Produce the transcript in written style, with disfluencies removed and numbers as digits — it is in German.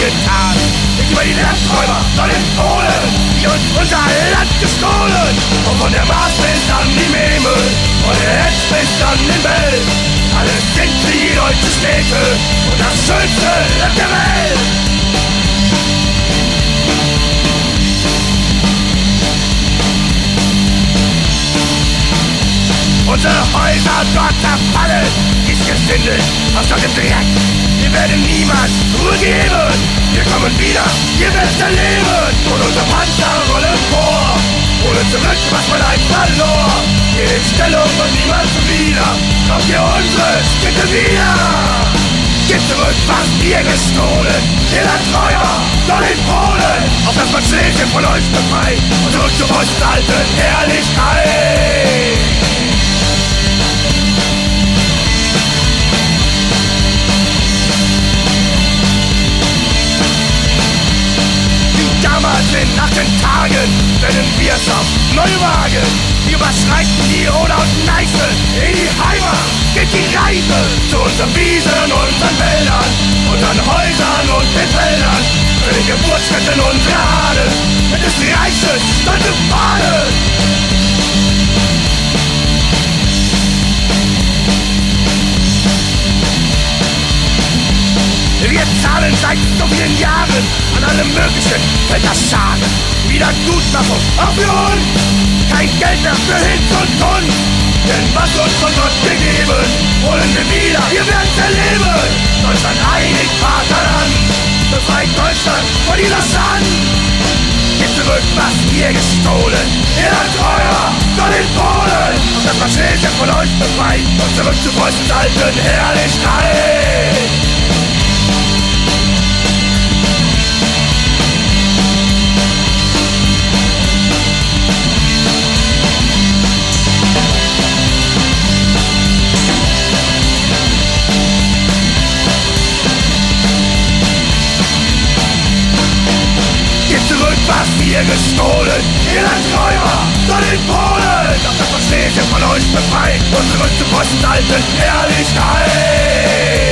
getan. Nicht über die Landräuber, sondern in Polen, die uns unser Land gestohlen. Und von der Mars bis an die Memel, von der Hetz bis an den Welt. Alles sind wie deutsche Städte und das schönste Land der Welt. Unsere Häuser dort zerfallen, ist Gesindel aus dem Dreck. Wir werden niemals Ruhe geben, wir kommen wieder, wir werden erleben. Und unsere Panzer rollen vor, holen zurück, was man einst verlor. Geht in Stellung und niemals wieder, kommt ihr unsere Stücke wieder. Gebt zurück, was ihr gestohlen, ihr Landräuber, dort in Polen. Auf das man Schlesien von euch befreit und zurück zu eurer alten Herrlichkeit. Damals in 18 Tagen werden wir's auf neue Wagen. Wir überschreiten die Oder und Neiße, in die Heimat geht die Reise. Zu unseren Wiesen, unseren Wäldern, unseren Häusern und den Feldern. Für den Geburtsstätten unserer Ahnen, mit des Reiches stolze Fahnen. Wir zahlen seit so vielen Jahren an allem möglichen Völkerschaden. Wiedergutmachung auch für uns, kein Geld mehr für Hinz und Kunst. Denn was uns von Gott gegeben, wollen wir wieder, wir werden's erleben. Deutschland einig, Vaterland, befreit Deutschland von dieser Schande. Gebt zurück, was ihr gestohlen, ihr Landräuber, Gott in Polen. Und das war Schlesien von euch befreit und zurück zu Preußens alten Herrlichkeit. Was ihr gestohlen, ihr Landräuber, dort in Polen. Doch das Schlesien von euch befreit und zurück zu Preußens alten Herrlichkeit.